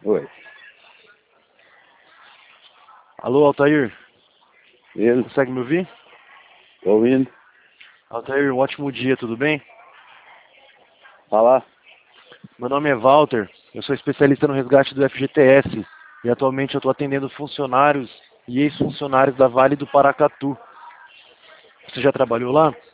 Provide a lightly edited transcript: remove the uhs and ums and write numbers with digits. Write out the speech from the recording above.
Oi. Alô, Altair, Ele? consegue me ouvir? Tô ouvindo? Altair, um ótimo dia, tudo bem? Falar? Meu nome é Walter, eu sou especialista no resgate do FGTS e atualmente eu estou atendendo funcionários e ex-funcionários da Vale do Paracatu. Você já trabalhou lá?